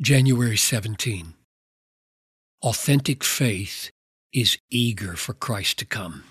January 17. Authentic faith is eager for Christ to come.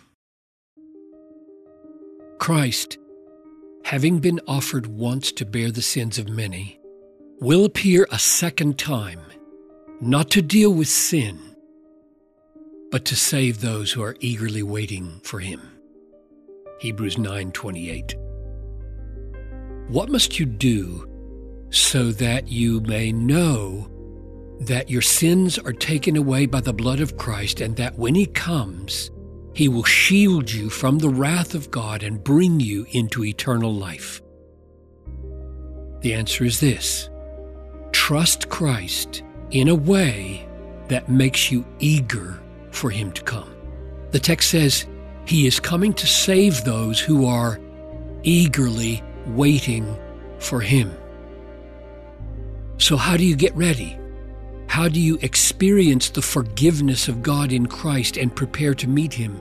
Christ, having been offered once to bear the sins of many, will appear a second time, not to deal with sin, but to save those who are eagerly waiting for him. Hebrews 9:28. What must you do so that you may know that your sins are taken away by the blood of Christ, and that when he comes, he will shield you from the wrath of God and bring you into eternal life? The answer is this: trust Christ in a way that makes you eager for him to come. The text says he is coming to save those who are eagerly waiting for him. So how do you get ready? How do you experience the forgiveness of God in Christ and prepare to meet him?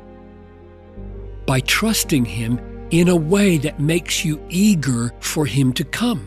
By trusting him in a way that makes you eager for him to come.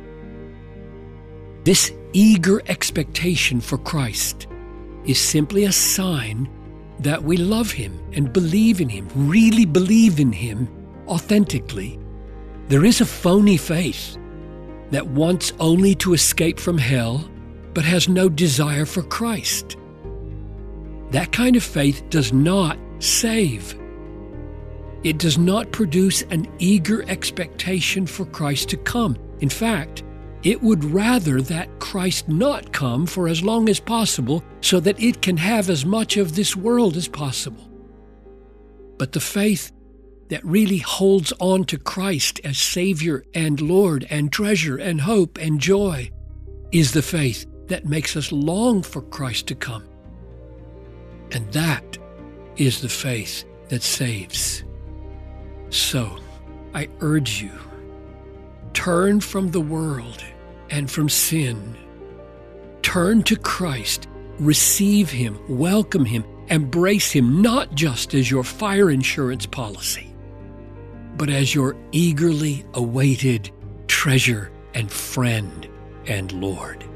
This eager expectation for Christ is simply a sign that we love him and believe in him, really believe in him authentically. There is a phony faith that wants only to escape from hell, but has no desire for Christ. That kind of faith does not save. It does not produce an eager expectation for Christ to come. In fact, it would rather that Christ not come for as long as possible so that it can have as much of this world as possible. But the faith that really holds on to Christ as Savior and Lord and treasure and hope and joy is the faith that makes us long for Christ to come. And that is the faith that saves. So, I urge you, turn from the world and from sin. Turn to Christ, receive him, welcome him, embrace him, not just as your fire insurance policy, but as your eagerly awaited treasure and friend and Lord.